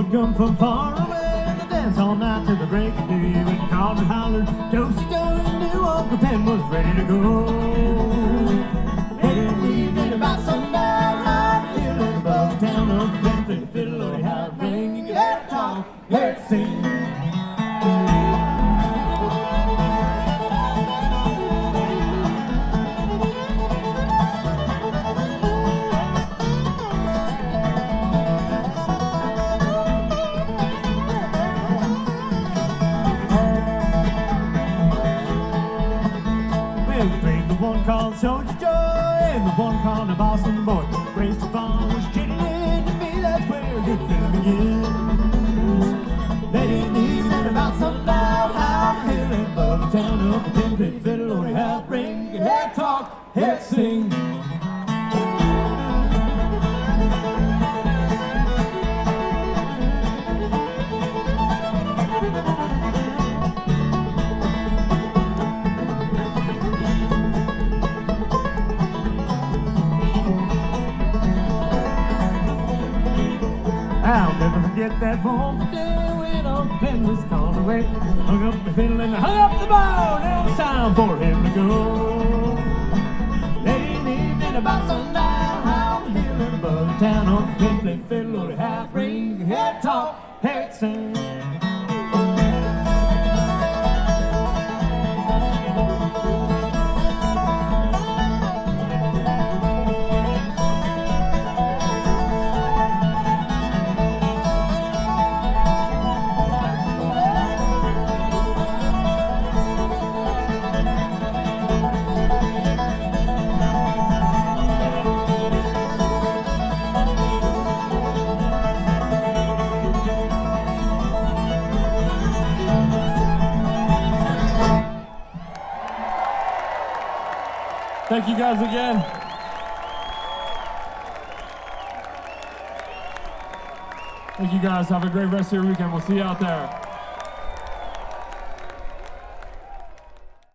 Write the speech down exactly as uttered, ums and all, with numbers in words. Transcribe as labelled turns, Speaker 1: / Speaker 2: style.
Speaker 1: come from far away, and they dance all night till the break of day. When they called and hollered, do-si-do, and knew Uncle Ben was ready to go. They didn't leave in about sundown, high hill and above town. Uncle Ben played the fiddle, Lordy, how it rang. You could hear it talk, hear it sing. The one called Soldier Joy and the one called the Boston Boy. Grace the Farm was chitting in to me, that's where good feeling begins. They didn't even about sundown, high hill and above town. Up and played the fiddle, Lordy, how it ring. You could hear it talk, hear it sing. I'll never forget that moment day when Uncle Ben was called away. Hung up the fiddle and hung up the bow. Now it's time for him to go. Late in the evening about sundown, high on the hill and above town. Uncle Ben played fiddle, Lordy, how it ring. You could hear it talk, hear it sing.
Speaker 2: Thank you guys again. Thank you guys. Have a great rest of your weekend. We'll see you out there.